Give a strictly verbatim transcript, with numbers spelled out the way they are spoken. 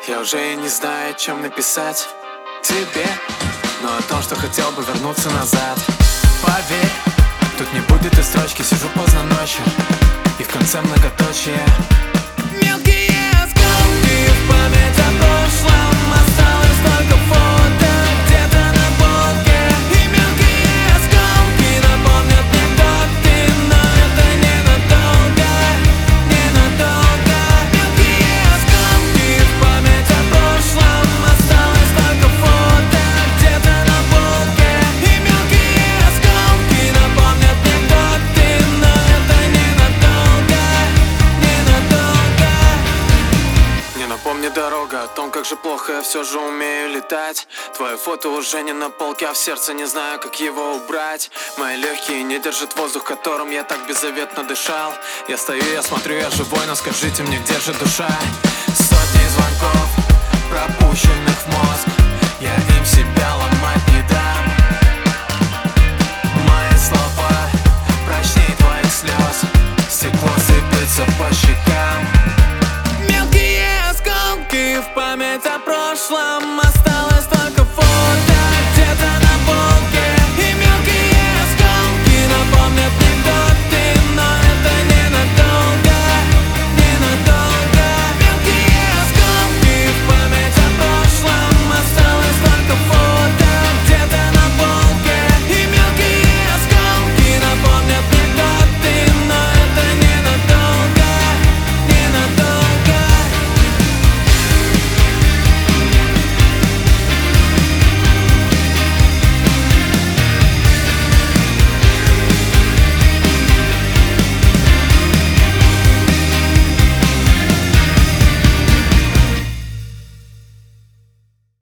Я уже и не знаю, о чем написать тебе, но о том, что хотел бы вернуться назад. Поверь, тут не будет и строчки. Сижу поздно ночью и в конце многоточие. Мелкие осколки в память о прошлом. Осталось только фото где-то на полке. И мелкие осколки напомнят мне, кто ты. Но это ненадолго, ненадолго. Мелкие осколки в память о прошлом. Осталось только фото где-то на полке. И мелкие осколки напомнят мне, кто ты. Но это ненадолго, ненадолго. Не напомни дорога о том, как же плохо я все же умею летать. Твое фото уже не на полке, а в сердце не знаю, как его убрать. Мои легкие не держат воздух, которым я так беззаветно дышал. Я стою, я смотрю, я живой, но скажите мне, где же душа? Сотни звонков, пропущенных в мозг. Я им себя ломать не дам. Мои слова прочней твоих слез. Стекло сыпется по щекам. Мелкие осколки в память о прошлом.